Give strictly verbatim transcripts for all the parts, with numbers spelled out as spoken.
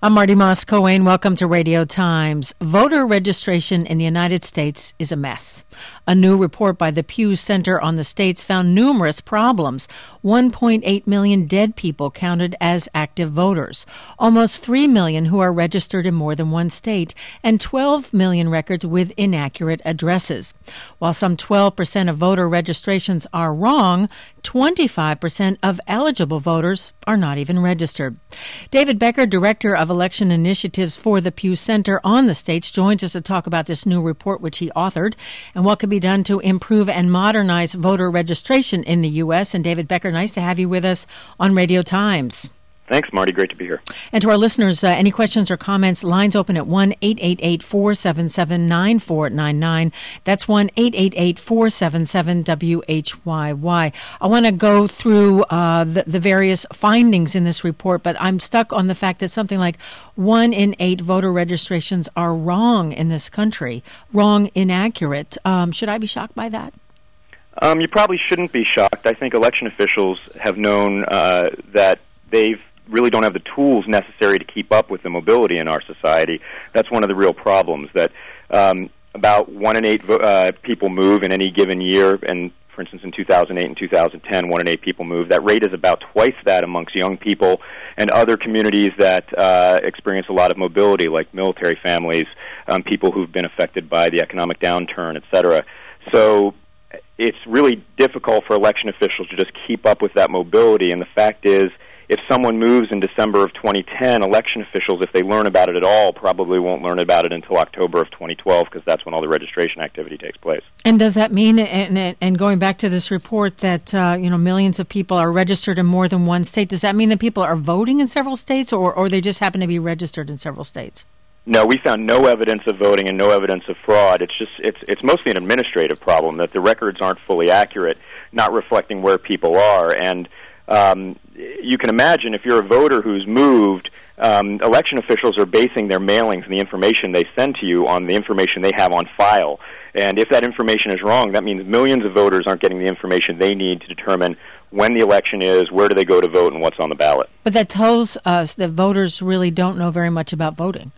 I'm Marty Moss-Coane. Welcome to Radio Times. Voter registration in the United States is a mess. A new report by the Pew Center on the States found numerous problems. one point eight million dead people counted as active voters, almost three million who are registered in more than one state, and twelve million records with inaccurate addresses. While some twelve percent of voter registrations are wrong, twenty-five percent of eligible voters are not even registered. David Becker, Director of Election Initiatives for the Pew Center on the States, joins us to talk about this new report which he authored and what can be done to improve and modernize voter registration in the U S. And David Becker, nice to have you with us on Radio Times. Thanks, Marty. Great to be here. And to our listeners, uh, any questions or comments, lines open at one eight eight eight, four seven seven, nine four nine nine. That's one eight eight eight, four seven seven, W H Y Y. I want to go through uh, the, the various findings in this report, but I'm stuck on the fact that something like one in eight voter registrations are wrong in this country, wrong, inaccurate. Um, should I be shocked by that? Um, you probably shouldn't be shocked. I think election officials have known uh, that they've really don't have the tools necessary to keep up with the mobility in our society. That's one of the real problems, that um, about one in eight vo- uh, people move in any given year, and for instance in two thousand eight and two thousand ten, one in eight people move. That rate is about twice that amongst young people and other communities that uh, experience a lot of mobility, like military families, um, people who've been affected by the economic downturn, et cetera. So it's really difficult for election officials to just keep up with that mobility, and the fact is, if someone moves in December of twenty ten, election officials, if they learn about it at all, probably won't learn about it until October of twenty twelve, because that's when all the registration activity takes place. And does that mean, and, and going back to this report, that uh, you know millions of people are registered in more than one state? Does that mean that people are voting in several states, or, or they just happen to be registered in several states? No, we found no evidence of voting and no evidence of fraud. It's just it's it's mostly an administrative problem, that the records aren't fully accurate, not reflecting where people are. And Um, you can imagine if you're a voter who's moved, um, election officials are basing their mailings and the information they send to you on the information they have on file. And if that information is wrong, that means millions of voters aren't getting the information they need to determine when the election is, where do they go to vote, and what's on the ballot. But that tells us that voters really don't know very much about voting.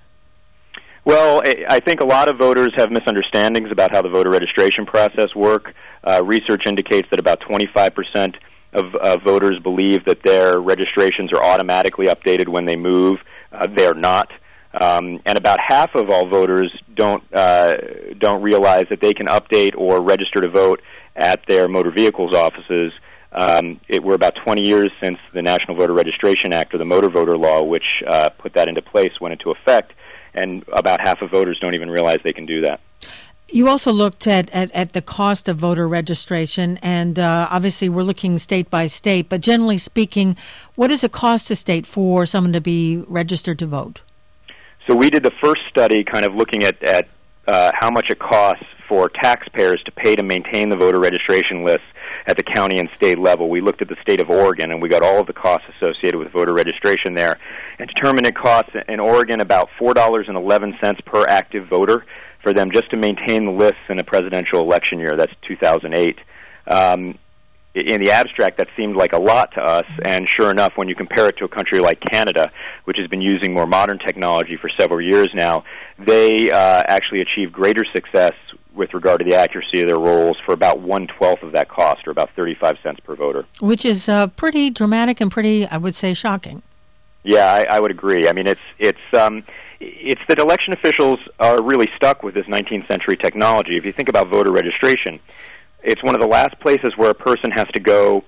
Well, I think a lot of voters have misunderstandings about how the voter registration process works. Uh, research indicates that about twenty-five percent Of, of voters believe that their registrations are automatically updated when they move. Uh, they're not, um, and about half of all voters don't uh, don't realize that they can update or register to vote at their motor vehicles offices. Um, it were about twenty years since the National Voter Registration Act, or the Motor Voter Law, which uh, put that into place, went into effect, and about half of voters don't even realize they can do that. You also looked at, at, at the cost of voter registration, and uh, obviously we're looking state by state, but generally speaking, what does it cost a state for someone to be registered to vote? So we did the first study kind of looking at, at uh, how much it costs for taxpayers to pay to maintain the voter registration lists at the county and state level. We looked at the state of Oregon, and we got all of the costs associated with voter registration there, and determined it costs in Oregon about four dollars and eleven cents per active voter for them just to maintain the lists in a presidential election year. That's two thousand eight. Um, in the abstract, that seemed like a lot to us, and sure enough, when you compare it to a country like Canada, which has been using more modern technology for several years now, they uh, actually achieve greater success with regard to the accuracy of their rolls for about one-twelfth of that cost, or about thirty-five cents per voter. Which is uh, pretty dramatic and pretty, I would say, shocking. Yeah, I, I would agree. I mean, it's it's um, it's that election officials are really stuck with this nineteenth century technology. If you think about voter registration, it's one of the last places where a person has to go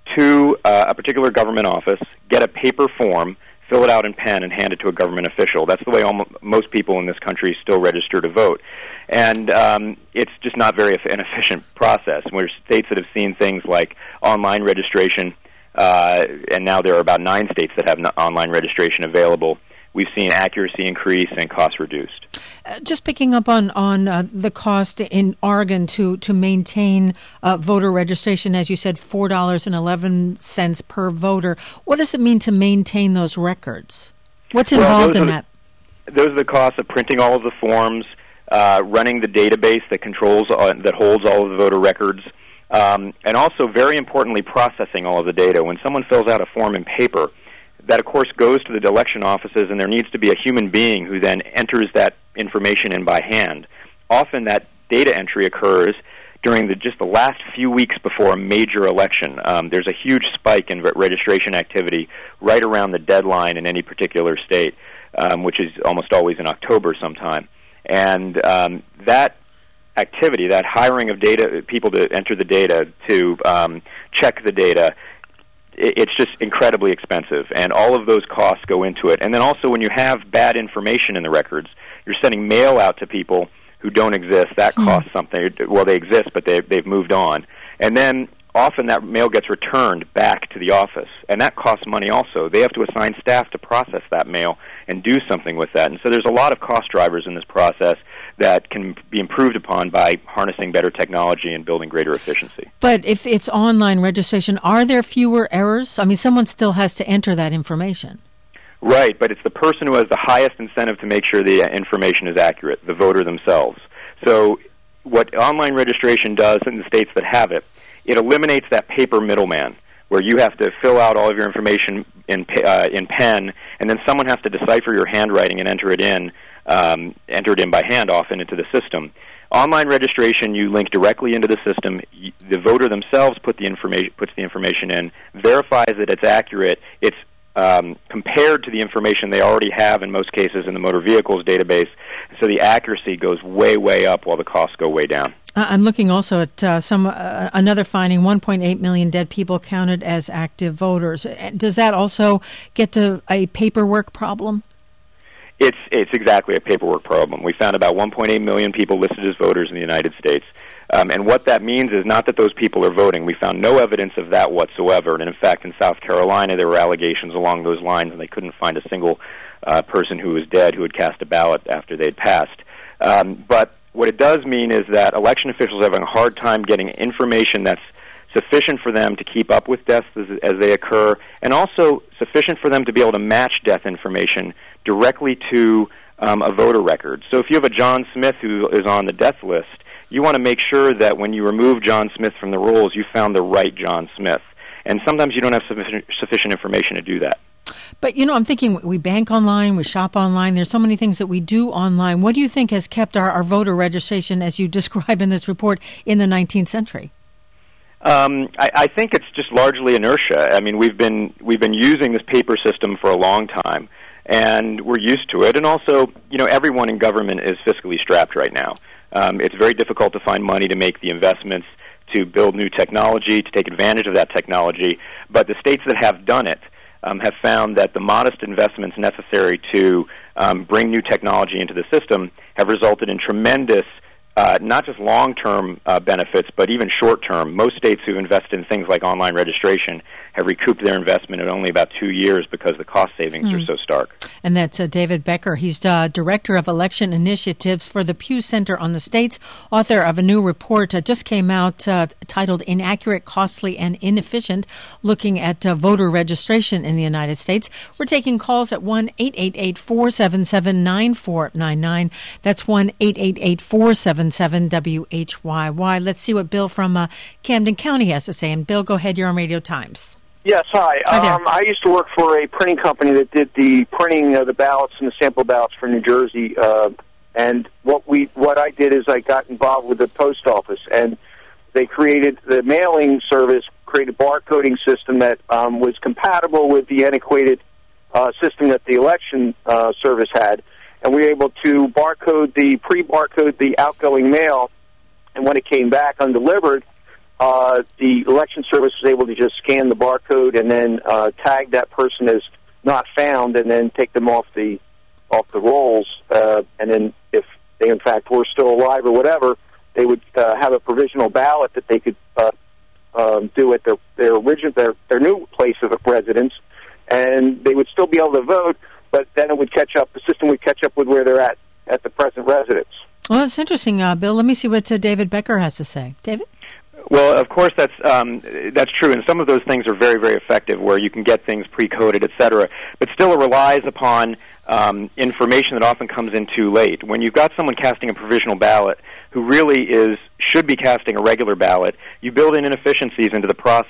to uh, a particular government office, get a paper form, fill it out in pen, and hand it to a government official. That's the way almost, most people in this country still register to vote. And um, it's just not very an efficient process. Where states that have seen things like online registration, uh, and now there are about nine states that have online registration available, we've seen accuracy increase and costs reduced. Uh, just picking up on, on uh, the cost in Oregon to, to maintain uh, voter registration, as you said, four dollars and eleven cents per voter. What does it mean to maintain those records? What's involved well, in are, that? Those are the costs of printing all of the forms, uh, running the database that controls, uh, that holds all of the voter records, um, and also, very importantly, processing all of the data. When someone fills out a form in paper, that, of course, goes to the election offices, and there needs to be a human being who then enters that information in by hand. Often that data entry occurs during the, just the last few weeks before a major election. Um, there's a huge spike in re- registration activity right around the deadline in any particular state, um, which is almost always in October sometime. And um, that activity, that hiring of data, people to enter the data, to um, check the data, it, it's just incredibly expensive, and all of those costs go into it. And then also when you have bad information in the records, you're sending mail out to people who don't exist. That costs hmm. something. Well, they exist, but they, they've moved on. And then often that mail gets returned back to the office, and that costs money also. They have to assign staff to process that mail and do something with that. And so there's a lot of cost drivers in this process that can be improved upon by harnessing better technology and building greater efficiency. But if it's online registration, are there fewer errors? I mean, someone still has to enter that information. Right, but it's the person who has the highest incentive to make sure the information is accurate, the voter themselves. So what online registration does in the states that have it, it eliminates that paper middleman where you have to fill out all of your information in uh, in pen, and then someone has to decipher your handwriting and enter it in, um, enter it in by hand often into the system. Online registration, you link directly into the system. The voter themselves put the information, puts the information in, verifies that it's accurate. It's Um, compared to the information they already have in most cases in the motor vehicles database, so the accuracy goes way, way up while the costs go way down. I'm looking also at uh, some uh, another finding, one point eight million dead people counted as active voters. Does that also get to a paperwork problem? It's it's exactly a paperwork problem. We found about one point eight million people listed as voters in the United States. Um, and what that means is not that those people are voting. We found no evidence of that whatsoever. And in fact, in South Carolina, there were allegations along those lines, and they couldn't find a single uh, person who was dead who had cast a ballot after they'd passed. Um, but what it does mean is that election officials are having a hard time getting information that's sufficient for them to keep up with deaths as, as they occur, and also sufficient for them to be able to match death information directly to um, a voter record. So if you have a John Smith who is on the death list, you want to make sure that when you remove John Smith from the rolls, you found the right John Smith. And sometimes you don't have sufficient, sufficient information to do that. But, you know, I'm thinking we bank online, we shop online. There's so many things that we do online. What do you think has kept our, our voter registration, as you describe in this report, in the nineteenth century? Um, I, I think it's just largely inertia. I mean, we've been we've been using this paper system for a long time, and we're used to it. And also, you know, everyone in government is fiscally strapped right now. Um, it's very difficult to find money to make the investments to build new technology, to take advantage of that technology. But the states that have done it um, have found that the modest investments necessary to um, bring new technology into the system have resulted in tremendous, uh, not just long-term uh, benefits, but even short-term. Most states who've invested in things like online registration have recouped their investment in only about two years because the cost savings mm. are so stark. And that's uh, David Becker. He's uh, Director of Election Initiatives for the Pew Center on the States, author of a new report that just came out uh, titled Inaccurate, Costly, and Inefficient, looking at uh, voter registration in the United States. We're taking calls at one eight eight eight, four seven seven, nine four nine nine. That's one eight eight eight, four seven seven, W H Y Y. Let's see what Bill from uh, Camden County has to say. And Bill, go ahead. You're on Radio Times. Yes, hi. Hi there. Um, I used to work for a printing company that did the printing of the ballots and the sample ballots for New Jersey. Uh, and what we, what I did is I got involved with the post office, and they created the mailing service, created a barcoding system that um, was compatible with the antiquated uh, system that the election uh, service had. And we were able to barcode the pre-barcode the outgoing mail, and when it came back undelivered, Uh, the election service was able to just scan the barcode and then uh, tag that person as not found, and then take them off the off the rolls. Uh, and then, if they in fact were still alive or whatever, they would uh, have a provisional ballot that they could uh, um, do at their their original their their new place of residence, and they would still be able to vote. But then it would catch up. The system would catch up with where they're at at the present residence. Well, that's interesting, uh, Bill. Let me see what uh, David Becker has to say. David? Well, of course, that's um, that's true, and some of those things are very, very effective, where you can get things pre-coded, et cetera. But still, it relies upon um, information that often comes in too late. When you've got someone casting a provisional ballot who really is should be casting a regular ballot, you build in inefficiencies into the process.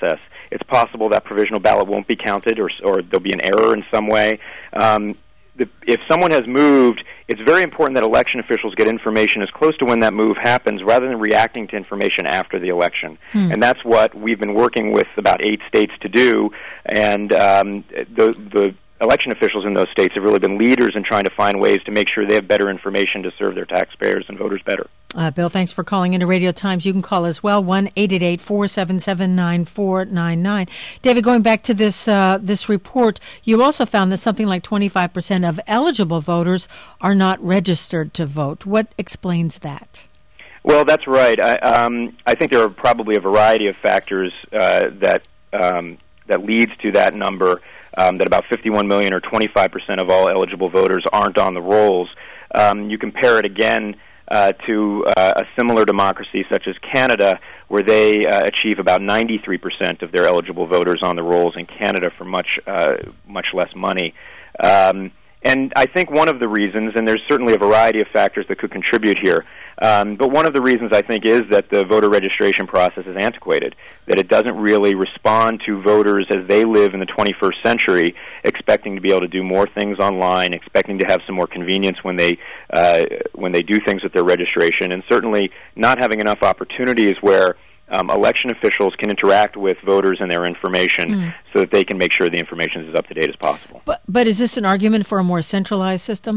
it's possible that provisional ballot won't be counted, or, or there'll be an error in some way. Um, the, if someone has moved, it's very important that election officials get information as close to when that move happens rather than reacting to information after the election. Hmm. And that's what we've been working with about eight states to do, and um, the, the election officials in those states have really been leaders in trying to find ways to make sure they have better information to serve their taxpayers and voters better. Uh, Bill, thanks for calling into Radio Times. You can call as well, one eight eight eight, four seven seven, nine four nine nine. David, going back to this uh, this report, you also found that something like twenty-five percent of eligible voters are not registered to vote. What explains that? Well, that's right. I, um, I think there are probably a variety of factors uh, that um, that leads to that number. Um, that about fifty-one million or twenty-five percent of all eligible voters aren't on the rolls. Um, you compare it again uh, to uh, a similar democracy such as Canada, where they uh, achieve about ninety-three percent of their eligible voters on the rolls in Canada for much uh, much less money. Um, and I think one of the reasons, and there's certainly a variety of factors that could contribute here, um, but one of the reasons I think is that the voter registration process is antiquated, that it doesn't really respond to voters as they live in the twenty-first century, expecting to be able to do more things online, expecting to have some more convenience when they uh, when they do things with their registration, and certainly not having enough opportunities where Um, election officials can interact with voters and their information mm. so that they can make sure the information is as up to date as possible. But, but is this an argument for a more centralized system?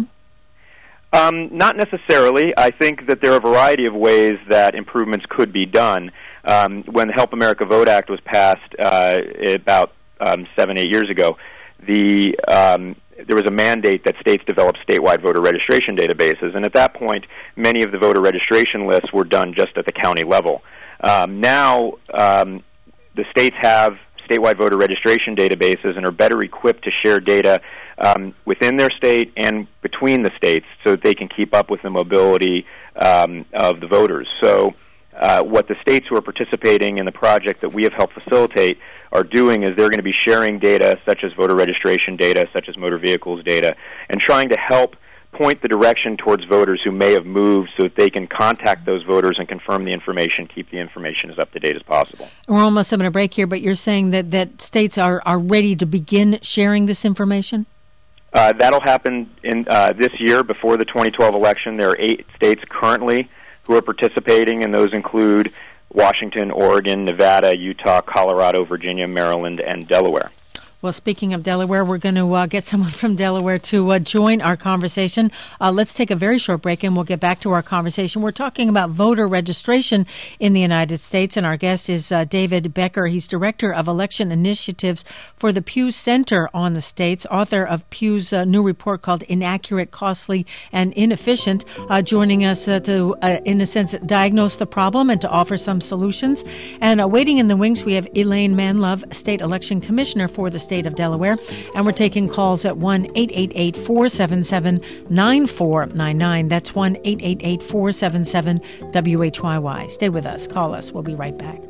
Um, not necessarily. I think that there are a variety of ways that improvements could be done. Um, when the Help America Vote Act was passed uh, about um, seven, eight years ago, the um, there was a mandate that states develop statewide voter registration databases, and at that point, many of the voter registration lists were done just at the county level. Um, now, um, the states have statewide voter registration databases and are better equipped to share data um, within their state and between the states so that they can keep up with the mobility um, of the voters. So uh, what the states who are participating in the project that we have helped facilitate are doing is they're going to be sharing data such as voter registration data, such as motor vehicles data, and trying to help point the direction towards voters who may have moved so that they can contact those voters and confirm the information, keep the information as up to date as possible. We're almost having a break here, but you're saying that, that states are, are ready to begin sharing this information? Uh, that'll happen in uh, this year before the twenty twelve election. There are eight states currently who are participating, and those include Washington, Oregon, Nevada, Utah, Colorado, Virginia, Maryland, and Delaware. Well, speaking of Delaware, we're going to uh, get someone from Delaware to uh, join our conversation. Uh, let's take a very short break, and we'll get back to our conversation. We're talking about voter registration in the United States, and our guest is uh, David Becker. He's Director of Election Initiatives for the Pew Center on the States, author of Pew's uh, new report called Inaccurate, Costly, and Inefficient, uh, joining us uh, to, uh, in a sense, diagnose the problem and to offer some solutions. And uh, waiting in the wings, we have Elaine Manlove, State Election Commissioner for the state of Delaware, and we're taking calls at one eight eight eight, four seven seven, nine four nine nine. That's one eight eight eight, four seven seven, W H Y Y. Stay with us. Call us. We'll be right back.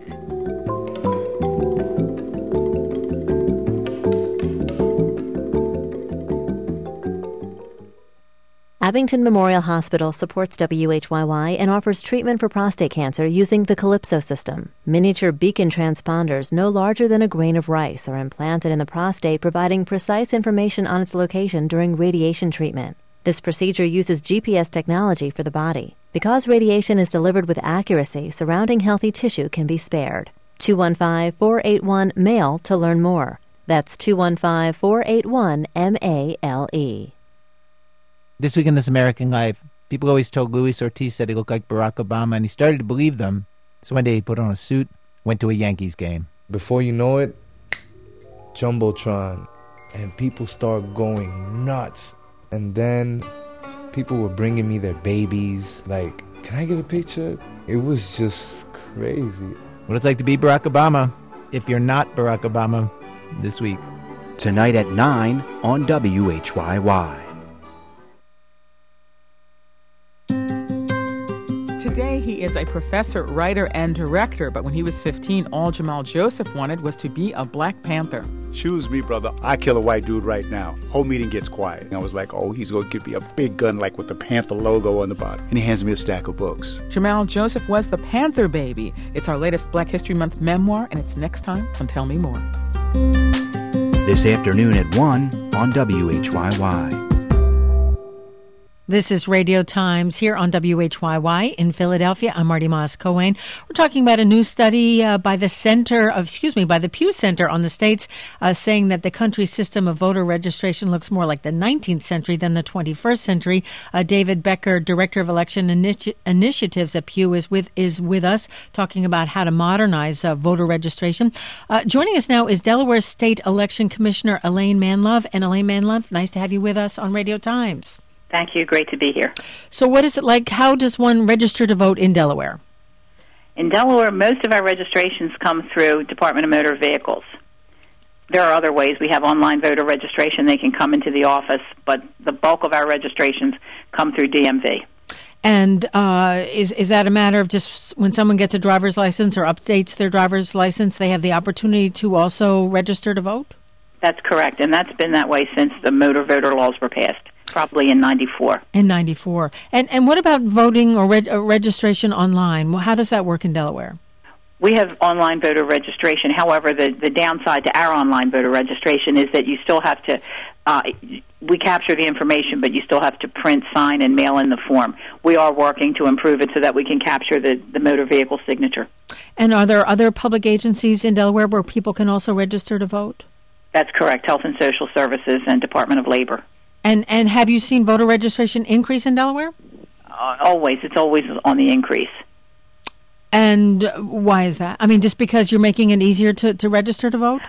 Abington Memorial Hospital supports W H Y Y and offers treatment for prostate cancer using the Calypso system. Miniature beacon transponders no larger than a grain of rice are implanted in the prostate, providing precise information on its location during radiation treatment. This procedure uses G P S technology for the body. Because radiation is delivered with accuracy, surrounding healthy tissue can be spared. two one five, four eight one, M A L E to learn more. That's two one five, four eight one, M A L E. This week in This American Life, people always told Luis Ortiz that he looked like Barack Obama, and he started to believe them. So one day he put on a suit, went to a Yankees game. Before you know it, Jumbotron, and people start going nuts. And then people were bringing me their babies, like, can I get a picture? It was just crazy. What it's like to be Barack Obama, if you're not Barack Obama, this week. Tonight at nine on W H Y Y. Today, he is a professor, writer, and director, but when he was fifteen, all Jamal Joseph wanted was to be a Black Panther. Choose me, brother. I kill a white dude right now. Whole meeting gets quiet. And I was like, oh, he's going to give me a big gun like with the Panther logo on the bottom. And he hands me a stack of books. Jamal Joseph was the Panther Baby. It's our latest Black History Month memoir, and it's next time on Tell Me More. This afternoon at one on W H Y Y. This is Radio Times here on W H Y Y in Philadelphia. I'm Marty Moss-Cohen. We're talking about a new study uh, by the Center of, excuse me, by the Pew Center on the States, uh, saying that the country's system of voter registration looks more like the nineteenth century than the twenty-first century. Uh, David Becker, Director of Election Initi- Initiatives at Pew, is with is with us talking about how to modernize uh, voter registration. Uh, joining us now is Delaware State Election Commissioner Elaine Manlove. And Elaine Manlove, nice to have you with us on Radio Times. Thank you. Great to be here. So what is it like? How does one register to vote in Delaware? In Delaware, most of our registrations come through Department of Motor Vehicles. There are other ways. We have online voter registration. They can come into the office, but the bulk of our registrations come through D M V. And uh, is is that a matter of just when someone gets a driver's license or updates their driver's license, they have the opportunity to also register to vote? That's correct, and that's been that way since the motor voter laws were passed. Probably in ninety-four. In ninety-four. And and what about voting or, reg- or registration online? Well, how does that work in Delaware? We have online voter registration. However, the, the downside to our online voter registration is that you still have to, uh, we capture the information, but you still have to print, sign, and mail in the form. We are working to improve it so that we can capture the, the motor vehicle signature. And are there other public agencies in Delaware where people can also register to vote? That's correct. Health and Social Services and Department of Labor. And and have you seen voter registration increase in Delaware? Uh, always. It's always on the increase. And why is that? I mean, just because you're making it easier to, to register to vote?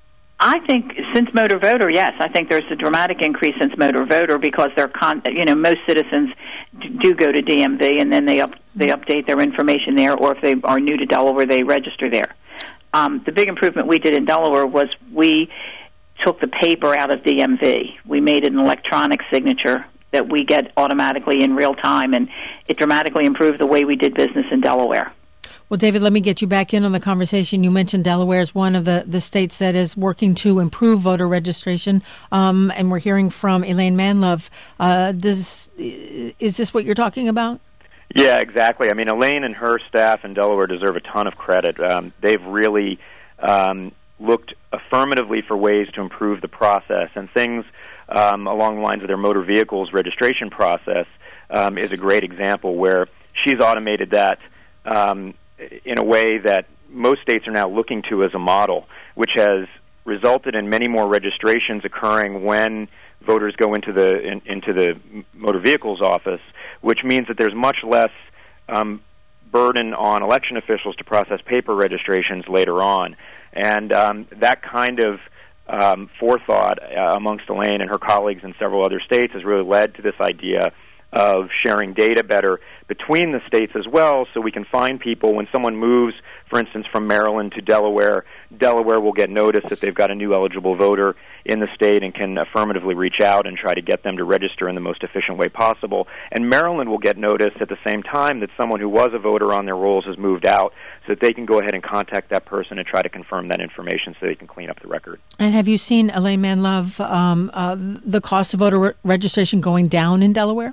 I think since Motor Voter, yes. I think there's a dramatic increase since Motor Voter because they're con- you know, most citizens do go to D M V and then they up, they update their information there, or if they are new to Delaware, they register there. Um, the big improvement we did in Delaware was we took the paper out of D M V. We made it an electronic signature that we get automatically in real time, and it dramatically improved the way we did business in Delaware. Well, David, let me get you back in on the conversation. You mentioned Delaware is one of the, the states that is working to improve voter registration, um, and we're hearing from Elaine Manlove. Uh, does is this what you're talking about? Yeah, exactly. I mean, Elaine and her staff in Delaware deserve a ton of credit. Um, they've really um, looked affirmatively for ways to improve the process, and things um, along the lines of their motor vehicles registration process um, is a great example where she's automated that um, in a way that most states are now looking to as a model, which has resulted in many more registrations occurring when voters go into the in, into the motor vehicles office, which means that there's much less um, burden on election officials to process paper registrations later on. And um, that kind of um, forethought uh, amongst Elaine and her colleagues in several other states has really led to this idea of sharing data better between the states as well, so we can find people when someone moves, for instance, from Maryland to Delaware. Delaware will get notice that they've got a new eligible voter in the state and can affirmatively reach out and try to get them to register in the most efficient way possible. And Maryland will get notice at the same time that someone who was a voter on their rolls has moved out, so that they can go ahead and contact that person and try to confirm that information so they can clean up the record. And have you seen, Elaine Manlove, um, uh, the cost of voter re- registration going down in Delaware?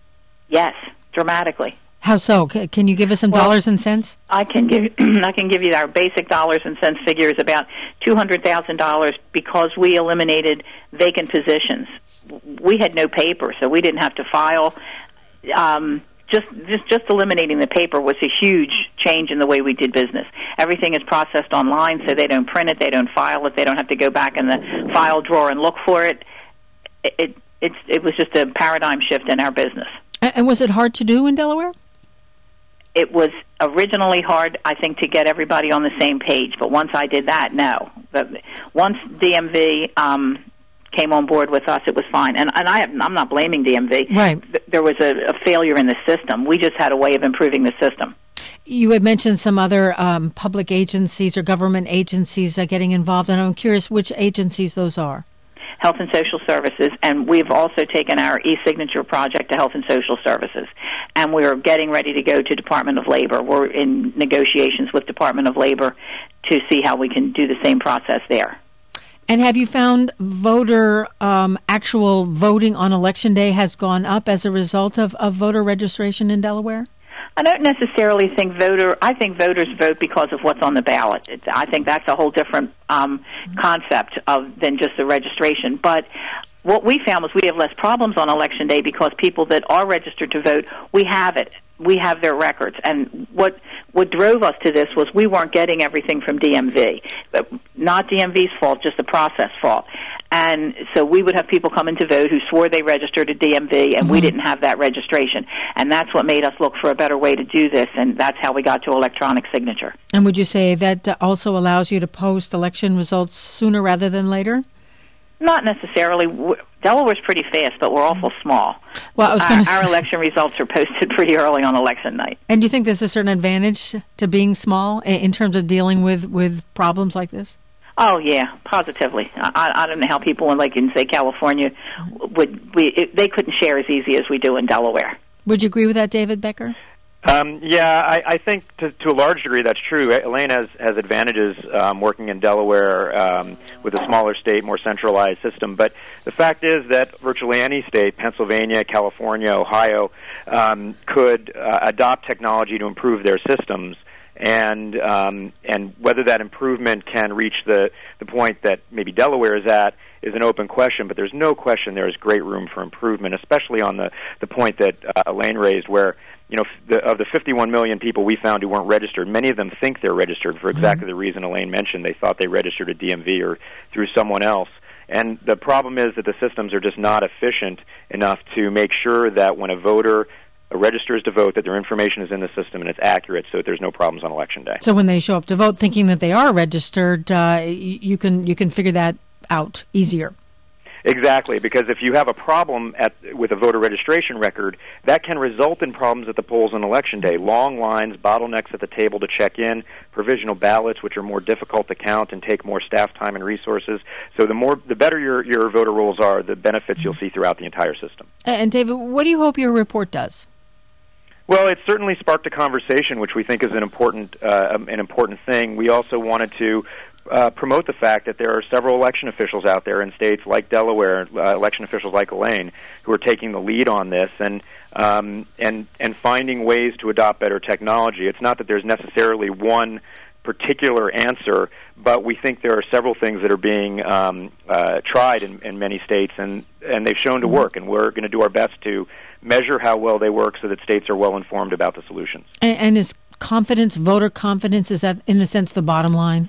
Yes, dramatically. How so? C- can you give us some well, dollars and cents? I can give I can give you our basic dollars and cents figures, about two hundred thousand dollars, because we eliminated vacant positions. We had no paper, so we didn't have to file. Um, just, just just eliminating the paper was a huge change in the way we did business. Everything is processed online, so they don't print it, they don't file it, they don't have to go back in the file drawer and look for it. It, it, it's, it was just a paradigm shift in our business. And was it hard to do in Delaware? It was originally hard, I think, to get everybody on the same page. But once I did that, no. But once D M V um, came on board with us, it was fine. And, and I have, I'm not blaming D M V. Right. There was a, a failure in the system. We just had a way of improving the system. You had mentioned some other um, public agencies or government agencies uh, getting involved, and I'm curious which agencies those are. Health and Social Services, and we've also taken our e-signature project to Health and Social Services. And we're getting ready to go to Department of Labor. We're in negotiations with Department of Labor to see how we can do the same process there. And have you found voter um, actual voting on Election Day has gone up as a result of, of voter registration in Delaware? I don't necessarily think voter. I think voters vote because of what's on the ballot. It's, I think that's a whole different um, concept of than just the registration. But what we found was we have less problems on Election Day because people that are registered to vote, we have it. We have their records. And what what drove us to this was we weren't getting everything from D M V. But not D M V's fault, just the process fault. And so we would have people come in to vote who swore they registered at D M V, and mm-hmm. we didn't have that registration. And that's what made us look for a better way to do this, and that's how we got to electronic signature. And would you say that also allows you to post election results sooner rather than later? Not necessarily. Delaware's pretty fast, but we're awful small. Well, I was going to Our election results are posted pretty early on election night. And do you think there's a certain advantage to being small in terms of dealing with, with problems like this? Oh, yeah, positively. I, I don't know how people in, like, in, say, California, would we it, they couldn't share as easy as we do in Delaware. Would you agree with that, David Becker? Um, yeah, I, I think to, to a large degree that's true. Elaine has, has advantages um, working in Delaware um, with a smaller state, more centralized system. But the fact is that virtually any state, Pennsylvania, California, Ohio, um, could uh, adopt technology to improve their systems. And um, and whether that improvement can reach the, the point that maybe Delaware is at is an open question, but there's no question there is great room for improvement, especially on the, the point that uh, Elaine raised where, you know, the, of the fifty-one million people we found who weren't registered, many of them think they're registered for exactly mm-hmm. the reason Elaine mentioned. They thought they registered at D M V or through someone else. And the problem is that the systems are just not efficient enough to make sure that when a voter registers to vote, that their information is in the system and it's accurate, so that there's no problems on Election Day. So when they show up to vote thinking that they are registered, uh, you can you can figure that out easier. Exactly, because if you have a problem at, with a voter registration record, that can result in problems at the polls on Election Day. Long lines, bottlenecks at the table to check in, provisional ballots, which are more difficult to count and take more staff time and resources. So the more, the better your, your voter rolls are, the benefits you'll see throughout the entire system. And David, what do you hope your report does? Well, it certainly sparked a conversation, which we think is an important uh, an important thing. We also wanted to uh, promote the fact that there are several election officials out there in states like Delaware, uh, election officials like Elaine, who are taking the lead on this and um, and and finding ways to adopt better technology. It's not that there's necessarily one particular answer, but we think there are several things that are being um, uh, tried in, in many states, and, and they've shown to work, and we're going to do our best to measure how well they work so that states are well informed about the solutions. And, and is confidence, voter confidence, is that in a sense the bottom line?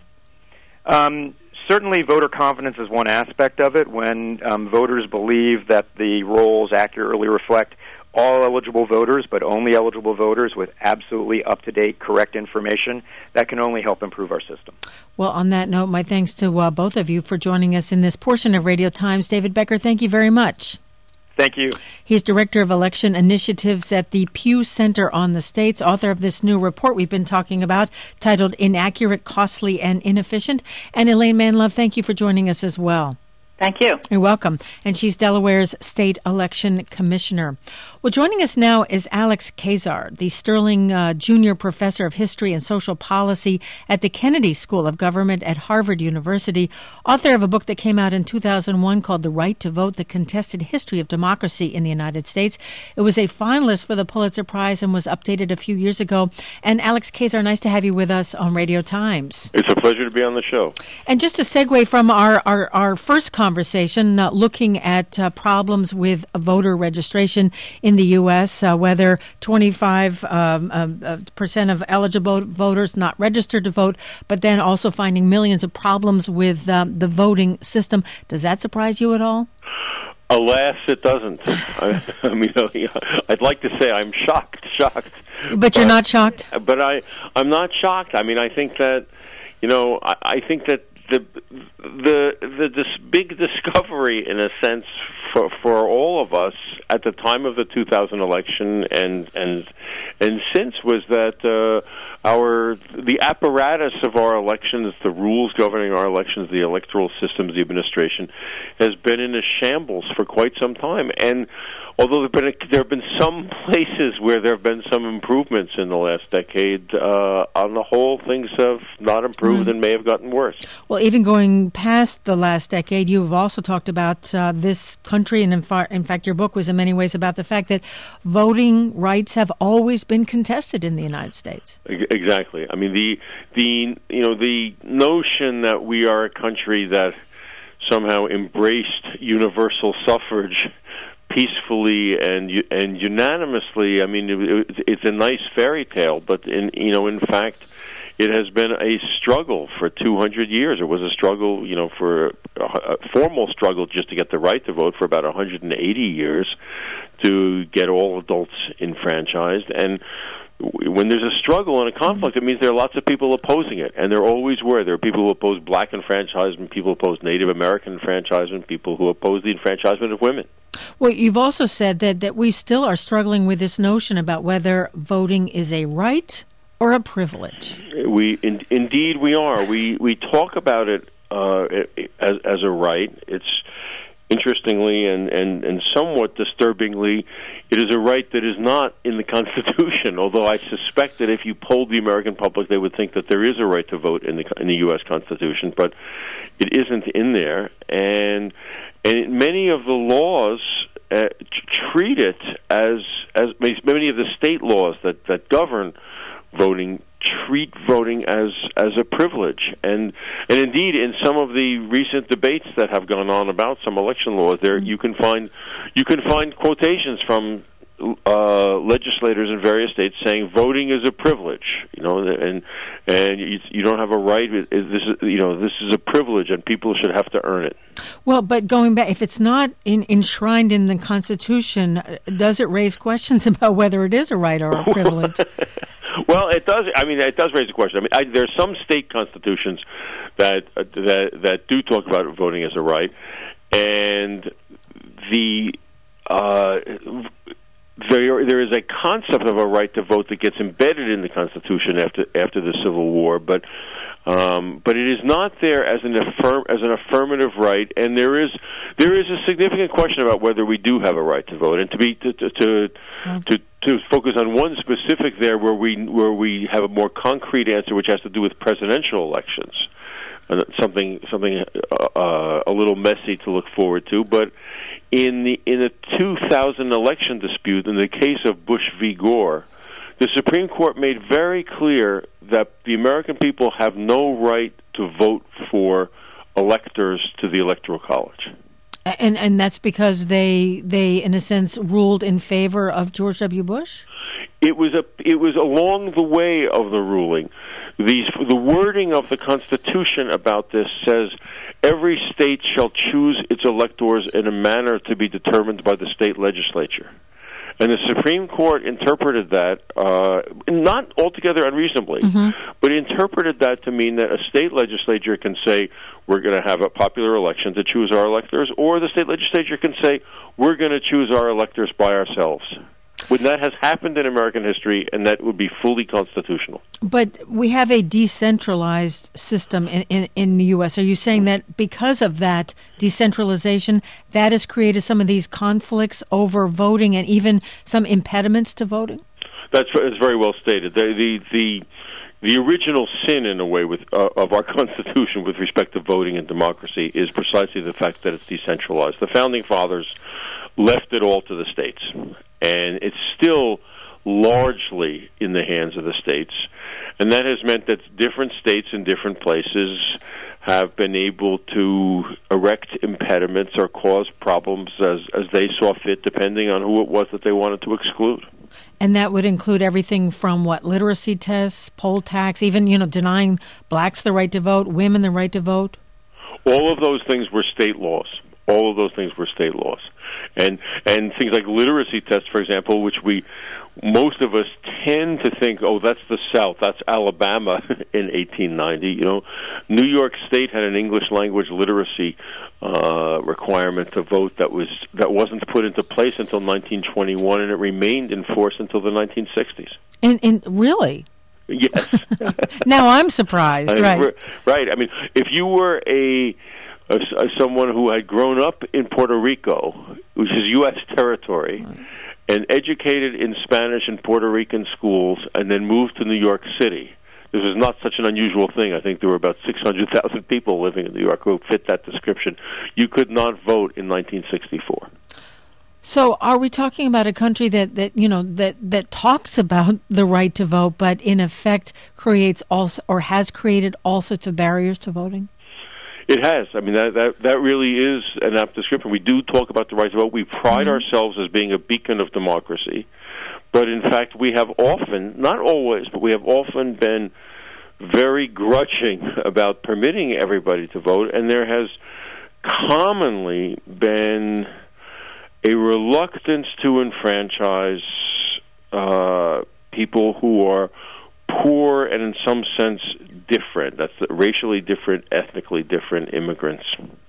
Um, certainly voter confidence is one aspect of it. When um, voters believe that the rolls accurately reflect all eligible voters, but only eligible voters with absolutely up-to-date, correct information, that can only help improve our system. Well, on that note, my thanks to uh, both of you for joining us in this portion of Radio Times. David Becker, thank you very much. Thank you. He's Director of Election Initiatives at the Pew Center on the States, author of this new report we've been talking about, titled Inaccurate, Costly, and Inefficient. And Elaine Manlove, thank you for joining us as well. Thank you. You're welcome. And she's Delaware's State Election Commissioner. Well, joining us now is Alex Kazar, the Sterling uh, Junior Professor of History and Social Policy at the Kennedy School of Government at Harvard University, author of a book that came out in two thousand one called The Right to Vote, The Contested History of Democracy in the United States. It was a finalist for the Pulitzer Prize and was updated a few years ago. And Alex Kazar, nice to have you with us on Radio Times. It's a pleasure to be on the show. And just to segue from our, our, our first conversation, Conversation uh, looking at uh, problems with voter registration in the U S, uh, whether twenty-five um, uh, percent of eligible voters not registered to vote, but then also finding millions of problems with um, the voting system. Does that surprise you at all? Alas, it doesn't. I, I mean, I'd like to say I'm shocked, shocked. But, but you're not shocked? But I, I'm not shocked. I mean, I think that, you know, I, I think that the the the this big discovery, in a sense, for for all of us at the time of the two thousand election and and and since was that uh, our the apparatus of our elections, the rules governing our elections, the electoral systems, the administration, has been in a shambles for quite some time. And although there have been, there have been some places where there have been some improvements in the last decade, uh, on the whole, things have not improved mm. and may have gotten worse. Well, even going past the last decade, you've also talked about uh, this country, and in, far, in fact, your book was in many ways about the fact that voting rights have always been contested in the United States. Exactly. I mean, the the you know the notion that we are a country that somehow embraced universal suffrage peacefully and and unanimously. I mean, it, it's a nice fairy tale, but in you know, in fact, it has been a struggle for two hundred years. It was a struggle, you know, for a, a formal struggle just to get the right to vote for about one hundred eighty years to get all adults enfranchised. And when there's a struggle and a conflict, it means there are lots of people opposing it, and there always were. There are people who oppose black enfranchisement, people who oppose Native American enfranchisement, people who oppose the enfranchisement of women. Well, you've also said that, that we still are struggling with this notion about whether voting is a right or a privilege. We in, indeed we are. We we talk about it uh, as as a right. It's interestingly and, and, and somewhat disturbingly, it is a right that is not in the Constitution, although I suspect that if you polled the American public, they would think that there is a right to vote in the in the U S Constitution, but it isn't in there. And and many of the laws uh, treat it as, as many of the state laws that, that govern voting treat voting as as a privilege, and and indeed in some of the recent debates that have gone on about some election laws, there you can find you can find quotations from uh, legislators in various states saying voting is a privilege, you know, and and you, you don't have a right. This is you know this is a privilege, and people should have to earn it. Well, but going back, if it's not in, enshrined in the Constitution, does it raise questions about whether it is a right or a privilege? Well, it does. I mean, it does raise a question. I mean, I, there are some state constitutions that uh, that that do talk about voting as a right, and the uh, there there is a concept of a right to vote that gets embedded in the Constitution after after the Civil War, but. Um, but it is not there as an affirm as an affirmative right, and there is there is a significant question about whether we do have a right to vote. And to be to to to, to, to focus on one specific there, where we where we have a more concrete answer, which has to do with presidential elections, uh, something something uh, a little messy to look forward to. But in the in the two thousand election dispute, in the case of Bush v. Gore, the Supreme Court made very clear that the American people have no right to vote for electors to the Electoral College. And and that's because they they in a sense ruled in favor of George W. Bush? It was a it was along the way of the ruling. These the wording of the Constitution about this says every state shall choose its electors in a manner to be determined by the state legislature. And the Supreme Court interpreted that, uh, not altogether unreasonably, mm-hmm. but interpreted that to mean that a state legislature can say, we're going to have a popular election to choose our electors, or the state legislature can say, we're going to choose our electors by ourselves. When that has happened in American history, and that would be fully constitutional. But we have a decentralized system in, in, in the U S. Are you saying that because of that decentralization, that has created some of these conflicts over voting and even some impediments to voting? That's, that's very well stated. The, the, the, the original sin, in a way, with uh, of our Constitution with respect to voting and democracy is precisely the fact that it's decentralized. The Founding Fathers left it all to the states, and it's still largely in the hands of the states, and that has meant that different states in different places have been able to erect impediments or cause problems as, as they saw fit, depending on who it was that they wanted to exclude. And that would include everything from what, literacy tests, poll tax, even, you know, denying blacks the right to vote, women the right to vote? All of those things were state laws. All of those things were state laws. and and things like literacy tests, for example, which we most of us tend to think, oh, that's the South, that's Alabama in eighteen ninety. You know, New York State had an English language literacy uh, requirement to vote that was that wasn't put into place until nineteen twenty-one, and it remained in force until the nineteen sixties. And, and really? Yes. Now I'm surprised, right? Right. I mean, if you were a, a, a someone who had grown up in Puerto Rico, which is U S territory, right, and educated in Spanish in Puerto Rican schools, and then moved to New York City. This was not such an unusual thing. I think there were about six hundred thousand people living in New York who fit that description. You could not vote in nineteen sixty-four. So are we talking about a country that, that you know, that, that talks about the right to vote, but in effect creates also, or has created all sorts of barriers to voting? It has. I mean, that, that that really is an apt description. We do talk about the right to vote. We pride mm-hmm. ourselves as being a beacon of democracy. But in fact, we have often, not always, but we have often been very grudging about permitting everybody to vote. And there has commonly been a reluctance to enfranchise uh, people who are poor and in some sense different. That's racially different, ethnically different immigrants,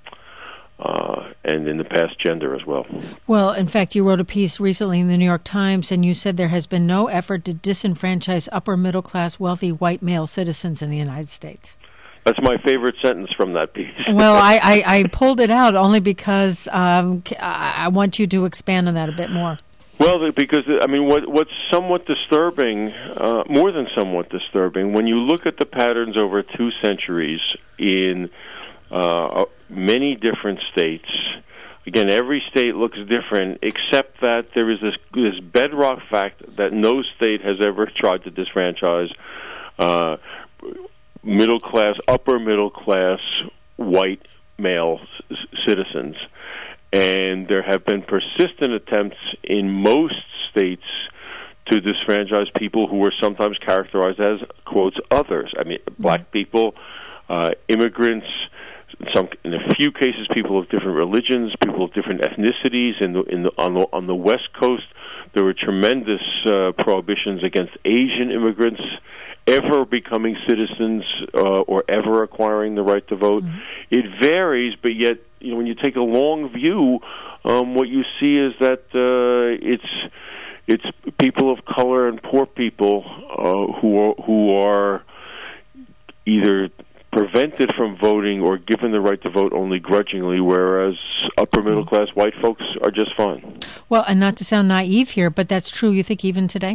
uh, and in the past, gender as well. Well, in fact, you wrote a piece recently in the New York Times, and you said there has been no effort to disenfranchise upper middle class, wealthy white male citizens in the United States. That's my favorite sentence from that piece. Well, I, I, I pulled it out only because um, I want you to expand on that a bit more. Well, because, I mean, what, what's somewhat disturbing, uh, more than somewhat disturbing, when you look at the patterns over two centuries in uh, many different states, again, every state looks different, except that there is this, this bedrock fact that no state has ever tried to disfranchise uh, middle class, upper middle class, white male c- citizens. And there have been persistent attempts in most states to disfranchise people who were sometimes characterized as, quotes, others. I mean, black people, uh, immigrants, some, in a few cases, people of different religions, people of different ethnicities. In the, in the, on, the, on the West Coast, there were tremendous uh, prohibitions against Asian immigrants ever becoming citizens uh, or ever acquiring the right to vote. Mm-hmm. It varies, but yet, you know, when you take a long view, um, what you see is that uh, it's it's people of color and poor people uh, who are, who are either prevented from voting or given the right to vote only grudgingly, whereas upper middle class white folks are just fine. Well, and not to sound naive here, but that's true, you think, even today?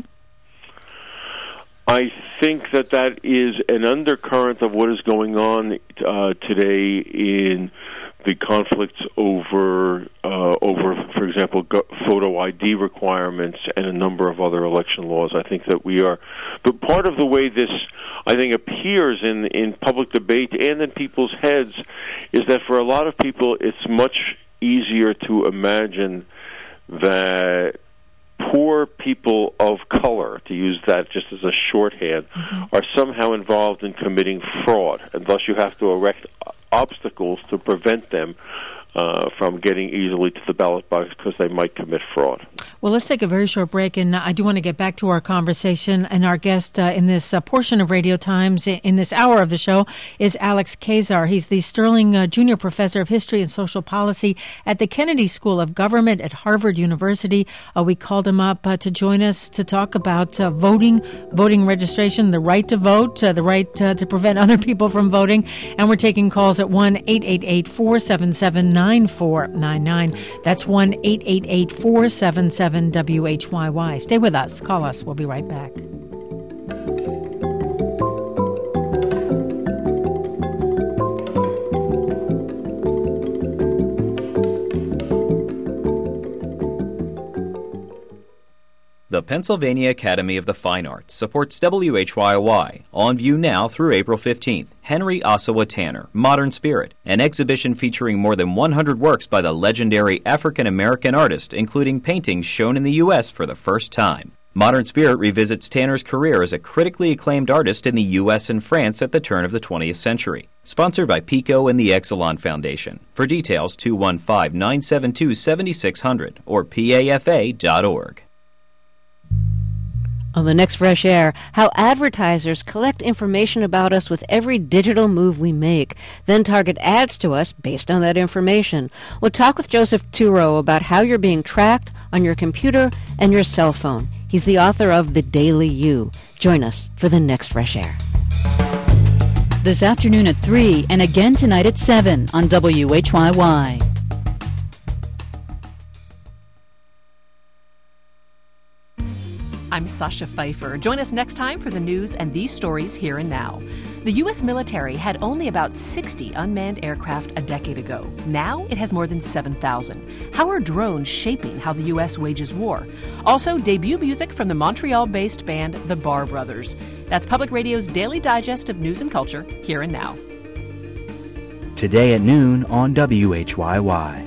I think that that is an undercurrent of what is going on uh, today in the conflicts over, uh, over, for example, go- photo I D requirements and a number of other election laws. I think that we are, but part of the way this, I think, appears in in public debate and in people's heads is that for a lot of people, it's much easier to imagine that poor people of color, to use that just as a shorthand, mm-hmm. are somehow involved in committing fraud, and thus you have to erect obstacles to prevent them uh, from getting easily to the ballot box because they might commit fraud. Well, let's take a very short break, and I do want to get back to our conversation. And our guest uh, in this uh, portion of Radio Times, in this hour of the show, is Alex Kazar. He's the Sterling uh, Junior Professor of History and Social Policy at the Kennedy School of Government at Harvard University. Uh, we called him up uh, to join us to talk about uh, voting, voting registration, the right to vote, uh, the right uh, to prevent other people from voting. And we're taking calls at one eight eight eight, four seven seven, nine four nine nine. That's one eight eight eight, four seven seven, W H Y Y. Stay with us. Call us. We'll be right back. The Pennsylvania Academy of the Fine Arts supports W H Y Y, on view now through April fifteenth. Henry Ossawa Tanner, Modern Spirit, an exhibition featuring more than one hundred works by the legendary African-American artist, including paintings shown in the U S for the first time. Modern Spirit revisits Tanner's career as a critically acclaimed artist in the U S and France at the turn of the twentieth century. Sponsored by Pico and the Exelon Foundation. For details, two one five, nine seven two, seven six zero zero or P A F A dot org. On the next Fresh Air, how advertisers collect information about us with every digital move we make, then target ads to us based on that information. We'll talk with Joseph Turow about how you're being tracked on your computer and your cell phone. He's the author of The Daily You. Join us for the next Fresh Air. This afternoon at three and again tonight at seven on W H Y Y. I'm Sasha Pfeiffer. Join us next time for the news and these stories here and now. The U S military had only about sixty unmanned aircraft a decade ago. Now it has more than seven thousand. How are drones shaping how the U S wages war? Also, debut music from the Montreal-based band The Bar Brothers. That's Public Radio's daily digest of news and culture, here and now. Today at noon on W H Y Y.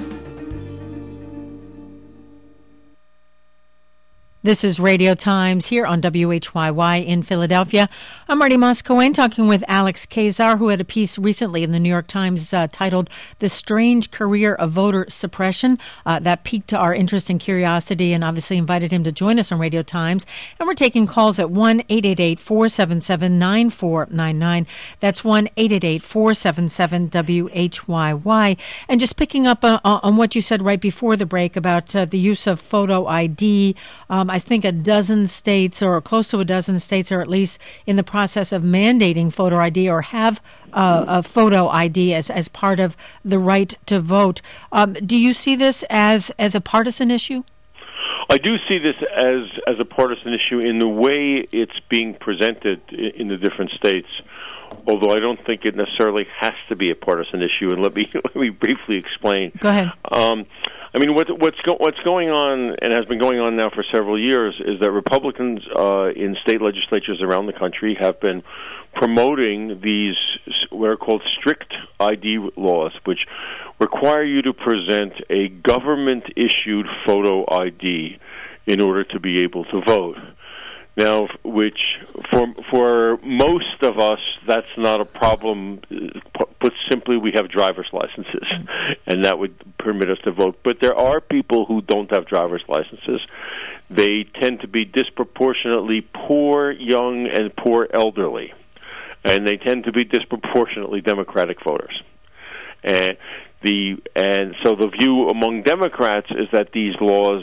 This is Radio Times here on W H Y Y in Philadelphia. I'm Marty Moscowen talking with Alex Kazar, who had a piece recently in the New York Times uh, titled The Strange Career of Voter Suppression. Uh, that piqued our interest and curiosity and obviously invited him to join us on Radio Times. And we're taking calls at one eight eight eight, four seven seven, nine four nine nine. That's one eight eight eight, four seven seven, W H Y Y. And just picking up uh, on what you said right before the break about uh, the use of photo I D. Um, I think a dozen states or close to a dozen states are at least in the process of mandating photo I D or have uh, a photo I D as, as part of the right to vote. Um, do you see this as, as a partisan issue? I do see this as, as a partisan issue in the way it's being presented in the different states, although I don't think it necessarily has to be a partisan issue. And let me, let me briefly explain. Go ahead. Um, I mean, what, what's go, what's going on and has been going on now for several years is that Republicans uh, in state legislatures around the country have been promoting these what are called strict I D laws, which require you to present a government-issued photo I D in order to be able to vote. Now, which for for most of us, that's not a problem. Put simply, we have driver's licenses, and that would permit us to vote. But there are people who don't have driver's licenses. They tend to be disproportionately poor, young, and poor elderly, and they tend to be disproportionately Democratic voters. And the and so the view among Democrats is that these laws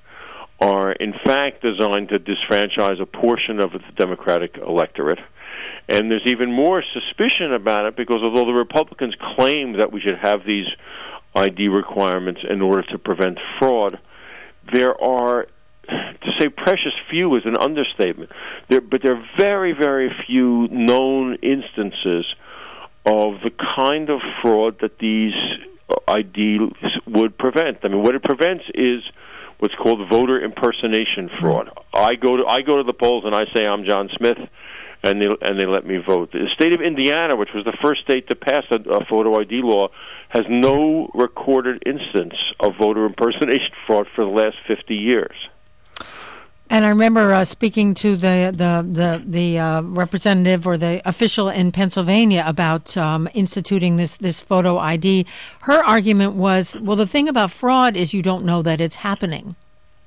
are in fact designed to disfranchise a portion of the Democratic electorate. And there's even more suspicion about it because although the Republicans claim that we should have these I D requirements in order to prevent fraud, there are, to say precious few is an understatement, there, but there are very, very few known instances of the kind of fraud that these I Ds would prevent. I mean, what it prevents is what's called voter impersonation fraud. I go to I go to the polls and I say I'm John Smith, and they and they let me vote. The state of Indiana, which was the first state to pass a, a photo I D law, has no recorded instance of voter impersonation fraud for the last fifty years. And I remember uh, speaking to the the the, the uh, representative or the official in Pennsylvania about um, instituting this this photo I D. Her argument was, well, the thing about fraud is you don't know that it's happening.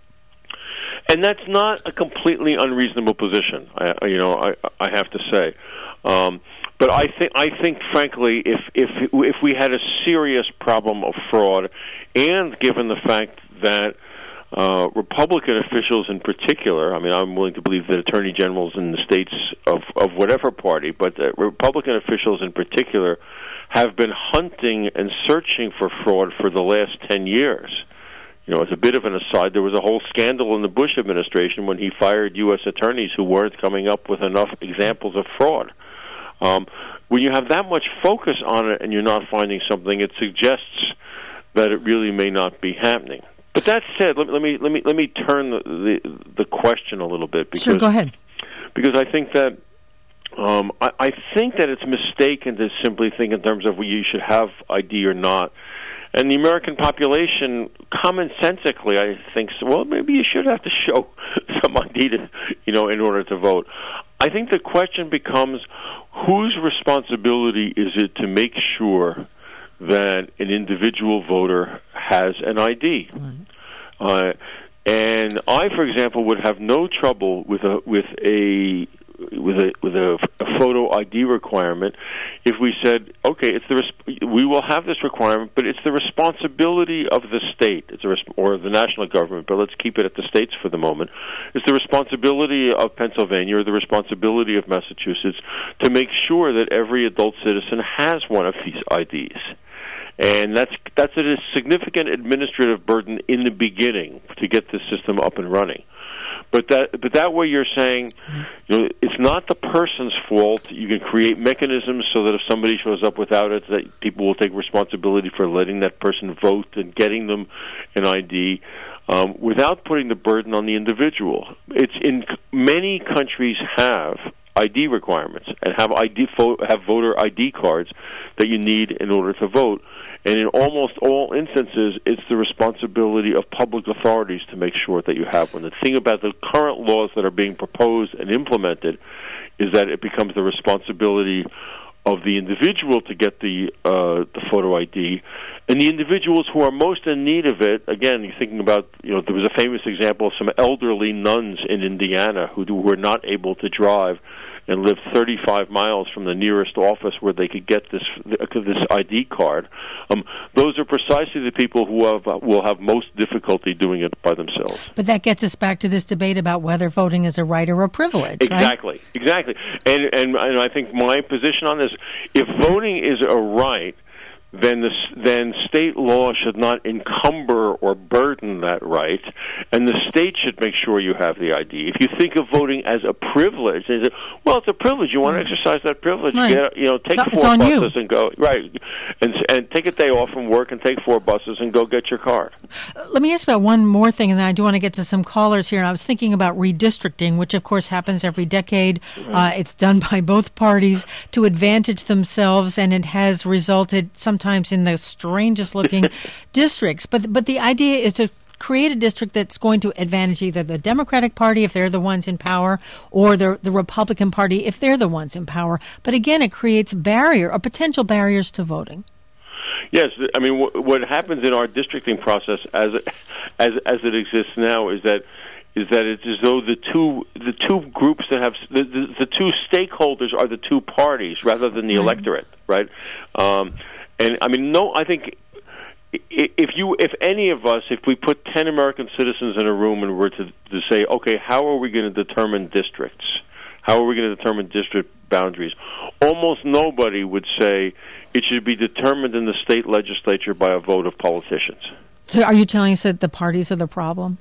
And that's not a completely unreasonable position. I, you know, I I have to say. Um, But I think, I think, frankly, if if if we had a serious problem of fraud, and given the fact that uh, Republican officials in particular, I mean, I'm willing to believe that attorney generals in the states of of whatever party, but uh, Republican officials in particular have been hunting and searching for fraud for the last ten years. You know, as a bit of an aside, there was a whole scandal in the Bush administration when he fired U S attorneys who weren't coming up with enough examples of fraud. Um, when you have that much focus on it and you're not finding something, it suggests that it really may not be happening. But that said, let, let me let me let me turn the, the the question a little bit. Because, sure, go ahead. Because I think that um, I, I think that it's mistaken to simply think in terms of well, you should have I D or not. And the American population, commonsensically, I think, well, maybe you should have to show some I D to, you know, in order to vote. I think the question becomes, whose responsibility is it to make sure that an individual voter has an I D? Mm-hmm. Uh, and I, for example, would have no trouble with a with a with a with a, a photo I D requirement if we said, okay, it's the res- we will have this requirement, but it's the responsibility of the state, it's a res- or the national government, but let's keep it at the states for the moment. It's the responsibility of Pennsylvania or the responsibility of Massachusetts to make sure that every adult citizen has one of these I Ds. And that's that's a significant administrative burden in the beginning to get the system up and running. But that but that way you're saying, you know, it's not the person's fault. You can create mechanisms so that if somebody shows up without it, that people will take responsibility for letting that person vote and getting them an I D, um, without putting the burden on the individual. It's in many countries have I D requirements and have I D have voter I D cards that you need in order to vote. And in almost all instances, it's the responsibility of public authorities to make sure that you have one. The thing about the current laws that are being proposed and implemented is that it becomes the responsibility of the individual to get the uh, the photo I D, and the individuals who are most in need of it. Again, you're thinking about, you know, there was a famous example of some elderly nuns in Indiana who were not able to drive and lived thirty-five miles from the nearest office where they could get this this I D card. Um, those are precisely the people who have, uh, will have most difficulty doing it by themselves. But that gets us back to this debate about whether voting is a right or a privilege, exactly, right? Exactly. And, and and I think my position on this, if voting is a right, then the, then state law should not encumber or burden that right, and the state should make sure you have the I D. If you think of voting as a privilege, they say, well, it's a privilege. You want to exercise that privilege. Right. Get, you know, take it's, four it's buses and go right, and and take a day off from work and take four buses and go get your card. Let me ask about one more thing, and then I do want to get to some callers here. And I was thinking about redistricting, which of course happens every decade. Mm-hmm. Uh, it's done by both parties to advantage themselves, and it has resulted sometimes Sometimes in the strangest looking districts. But but the idea is to create a district that's going to advantage either the Democratic Party if they're the ones in power, or the the Republican Party if they're the ones in power. But again, it creates barrier or potential barriers to voting. Yes, I mean w- what happens in our districting process as it, as as it exists now is that is that it's as though the two the two groups that have the, the, the two stakeholders are the two parties rather than the mm-hmm. electorate, right? Um, And I mean, no, I think if you, if any of us, if we put ten American citizens in a room and were to, to say, okay, how are we going to determine districts? How are we going to determine district boundaries? Almost nobody would say it should be determined in the state legislature by a vote of politicians. So are you telling us that the parties are the problem?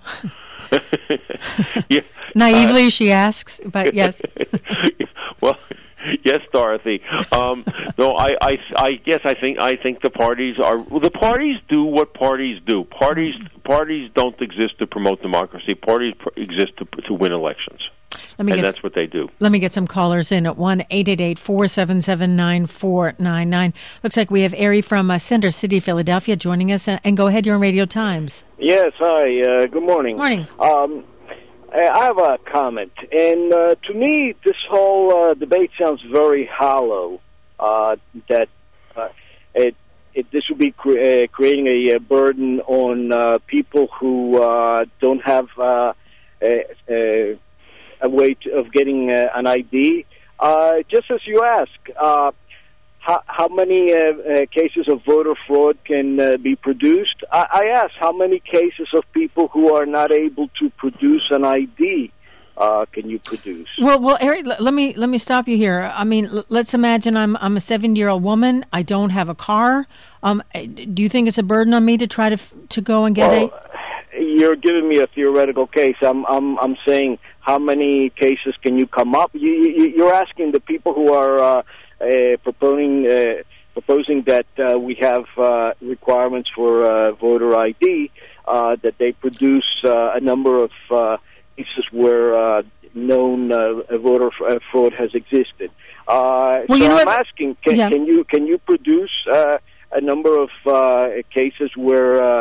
yeah. Naively, uh, she asks, but yes. Well, yes, Dorothy. Um, no, I, I, I, yes, I think, I think the parties are. Well, the parties do what parties do. Parties, parties don't exist to promote democracy. Parties pr- exist to to win elections. Let me and get, that's what they do. Let me get some callers in at one eight eight eight four seven seven nine four nine nine. Looks like we have Ari from uh, Center City, Philadelphia, joining us. Uh, and go ahead, you're on Radio Times. Yes, hi. Uh, good morning. Morning. Um, I have a comment, and uh, to me, this whole uh, debate sounds very hollow. Uh, that uh, it, it this would be cre- uh, creating a, a burden on uh, people who uh, don't have uh, a, a, a way to, of getting uh, an I D. Uh, just as you ask, uh, how, how many uh, uh, cases of voter fraud can uh, be produced? I, I ask, how many cases of people who are not able to produce an I D uh, can you produce? Well, well, Eric, let me let me stop you here. I mean, l- let's imagine I'm I'm a seventy-year-old woman. I don't have a car. Um, do you think it's a burden on me to try to f- to go and get well, a? You're giving me a theoretical case. I'm I'm I'm saying, how many cases can you come up? You, you, you're asking the people who are uh, uh, proposing uh, proposing that uh, we have uh, requirements for uh, voter I D, uh, that they produce uh, a number of uh, cases where uh, known uh, voter fraud has existed. Uh, well, so you know I'm what? asking, can, yeah. can you can you produce uh, a number of uh, cases where uh,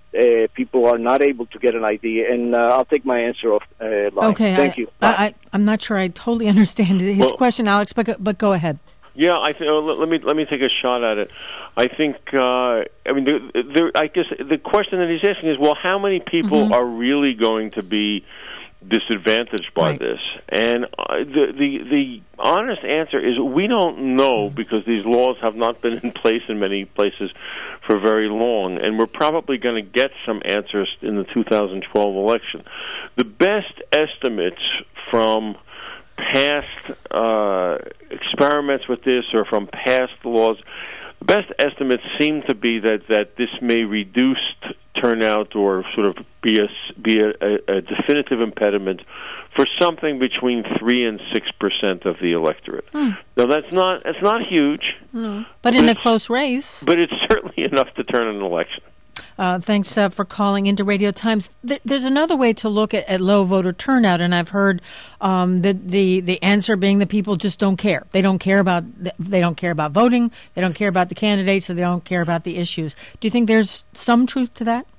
uh, people are not able to get an I D. And uh, I'll take my answer off uh, line. Okay, Thank I, you. I, I, I'm not sure I totally understand his Well, question, Alex, but go, but go ahead. Yeah, I th- uh, let, let me let me take a shot at it. I think uh, I mean, there, there, I guess the question that he's asking is, well, how many people Mm-hmm. are really going to be disadvantaged by Right. this? And uh, the the the honest answer is we don't know, because these laws have not been in place in many places for very long, and we're probably going to get some answers in the two thousand twelve election. The best estimates from past uh, experiments with this or from past laws, the best estimates seem to be that, that this may reduce t- turnout or sort of be a, be a, a, a definitive impediment for something between three and six percent of the electorate. Hmm. Now that's not it's not huge, No. But in a close race. but it's certainly enough to turn an election. Uh, thanks uh, for calling into Radio Times. Th- there's another way to look at, at low voter turnout, and I've heard um, the, the the answer being that people just don't care. They don't care about they don't care about voting. They don't care about the candidates, or they don't care about the issues. Do you think there's some truth to that?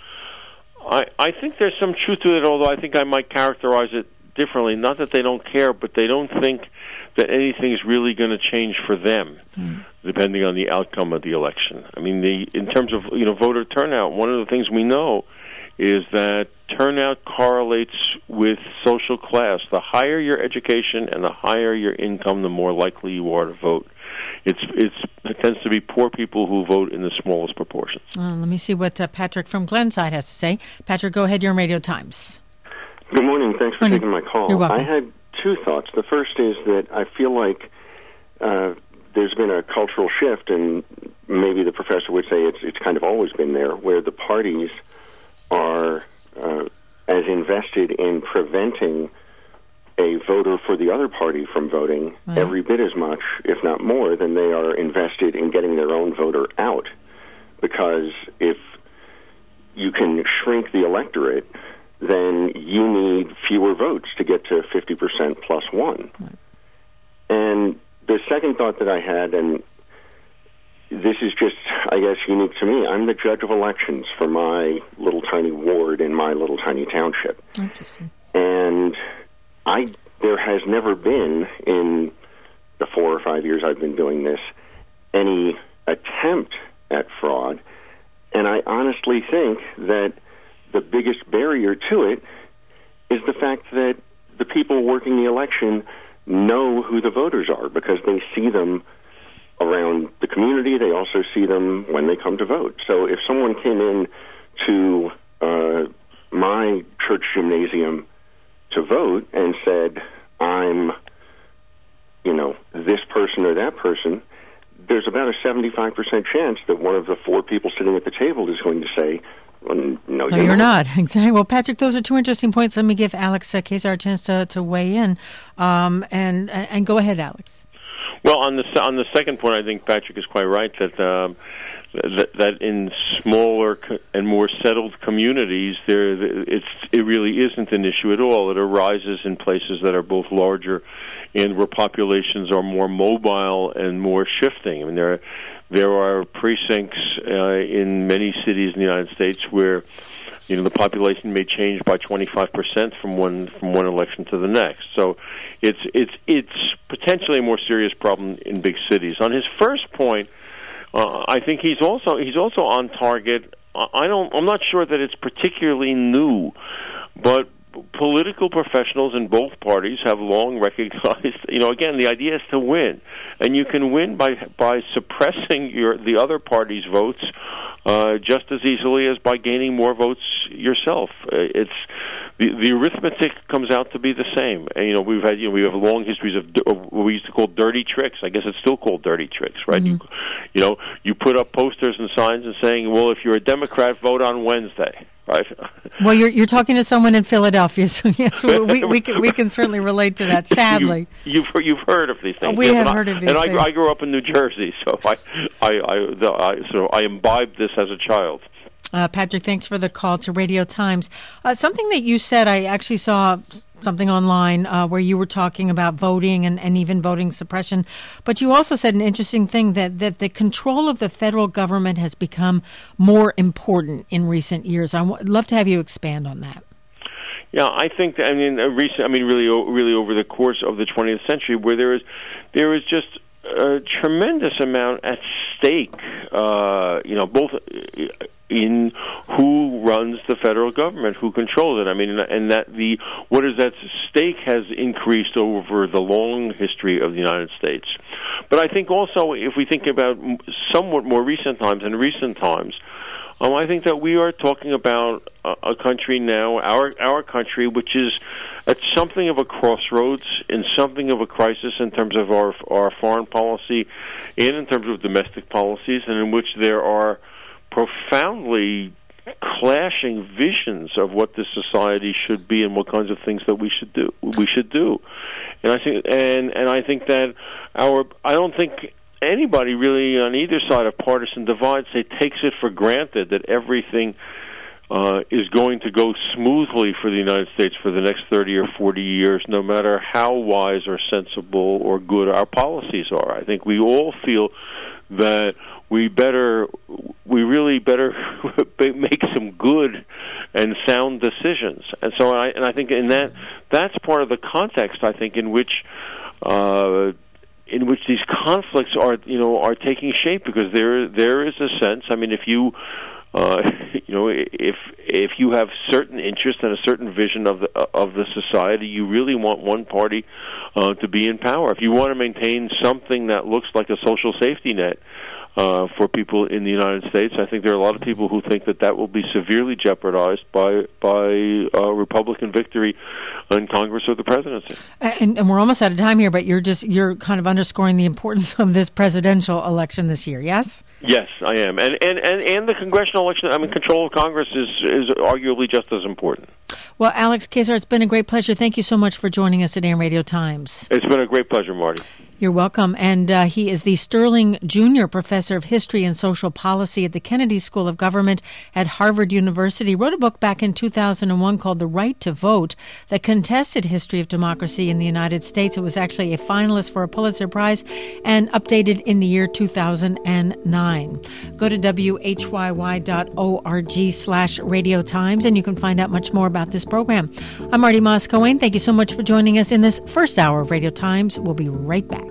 I, I think there's some truth to it, although I think I might characterize it differently. Not that they don't care, but they don't think that anything's really going to change for them, Mm. depending on the outcome of the election. I mean, the in terms of you know voter turnout, one of the things we know is that turnout correlates with social class. The higher your education and the higher your income, the more likely you are to vote. It's it's it tends to be poor people who vote in the smallest proportions. Uh, let me see what uh, Patrick from Glenside has to say. Patrick, go ahead. You're on Radio Times. Good morning. Thanks for Morning. taking my call. You're welcome. I had two thoughts. The first is that I feel like uh, there's been a cultural shift, and maybe the professor would say it's it's kind of always been there, where the parties are uh, as invested in preventing a voter for the other party from voting Right. every bit as much, if not more, than they are invested in getting their own voter out. Because if you can shrink the electorate, then you need fewer votes to get to fifty percent plus one. Right. And the second thought that I had, and this is just, I guess, unique to me, I'm the judge of elections for my little tiny ward in my little tiny township. Interesting. And I there has never been, in the four or five years I've been doing this, any attempt at fraud. And I honestly think that the biggest barrier to it is the fact that the people working the election know who the voters are, because they see them around the community. They also see them when they come to vote. So if someone came in to uh, my church gymnasium to vote and said, I'm, you know, this person or that person, there's about a seventy-five percent chance that one of the four people sitting at the table is going to say, well, no, No, you're, you're not. Exactly. Well, Patrick, those are two interesting points. Let me give Alex uh, Kazar a chance to, to weigh in. Um, and and go ahead, Alex. Well, on the on the second point, I think Patrick is quite right that um, that, that in smaller co- and more settled communities, there it's it really isn't an issue at all. It arises in places that are both larger and where populations are more mobile and more shifting. I mean, there are, there are precincts uh, in many cities in the United States where you know the population may change by twenty-five percent from one from one election to the next. So it's it's it's potentially a more serious problem in big cities. On his first point, uh, I think he's also he's also on target. I don't I'm not sure that it's particularly new, but political professionals in both parties have long recognized, you know, again, the idea is to win, and you can win by by suppressing your the other party's votes uh, just as easily as by gaining more votes yourself. Uh, it's the, the arithmetic comes out to be the same. And, you know, we've had you know we have long histories of, of what we used to call dirty tricks. I guess it's still called dirty tricks, right? Mm-hmm. You, you know, you put up posters and signs and saying, well, if you're a Democrat, vote on Wednesday. Right. Well, you're you're talking to someone in Philadelphia, so yes, we we can, we can certainly relate to that. Sadly, you, you've you've heard of these things. We yes, have and heard I, of these and things. I, I grew up in New Jersey, so I I, I, the, I so I imbibed this as a child. Uh, Patrick, thanks for the call to Radio Times. Uh, something that you said, I actually saw something online uh, where you were talking about voting and, and even voting suppression. But you also said an interesting thing that, that the control of the federal government has become more important in recent years. I'd love to have you expand on that. Yeah, I think that, I mean, a recent, I mean, really, really over the course of the twentieth century, where there is, there is just a tremendous amount at stake, uh, you know, both in who runs the federal government, who controls it. I mean, and that the what is at stake has increased over the long history of the United States. But I think also, if we think about somewhat more recent times, in recent times, Um, I think that we are talking about a, a country now, our our country, which is at something of a crossroads, in something of a crisis in terms of our our foreign policy and in terms of domestic policies, and in which there are profoundly clashing visions of what this society should be and what kinds of things that we should do. We should do, and I think and and I think that our I don't think. Anybody really on either side of partisan divide say takes it for granted that everything uh, is going to go smoothly for the United States for the next thirty or forty years, no matter how wise or sensible or good our policies are. I think we all feel that we better, we really better make some good and sound decisions. And so, I, and I think in that, that's part of the context, I think, in which uh, in which these conflicts are, you know, are taking shape, because there there is a sense. I mean, if you, uh, you know, if if you have certain interests and a certain vision of the of the society, you really want one party uh, to be in power. If you want to maintain something that looks like a social safety net uh, for people in the United States, I think there are a lot of people who think that that will be severely jeopardized by by uh, Republican victory in Congress or the presidency. And, and we're almost out of time here, but you're just you're kind of underscoring the importance of this presidential election this year. Yes. Yes, I am, and and and, and the congressional election. I mean, control of Congress is is arguably just as important. Well, Alex Kazar, it's been a great pleasure. Thank you so much for joining us today on Radio Times. It's been a great pleasure, Marty. You're welcome. And uh, he is the Sterling Junior Professor of History and Social Policy at the Kennedy School of Government at Harvard University. Wrote a book back in two thousand one called The Right to Vote, the contested history of democracy in the United States. It was actually a finalist for a Pulitzer Prize and updated in the year two thousand nine. Go to W H Y Y dot org slash Radio Times and you can find out much more about this program. I'm Marty Moss-Cohen. Thank you so much for joining us in this first hour of Radio Times. We'll be right back.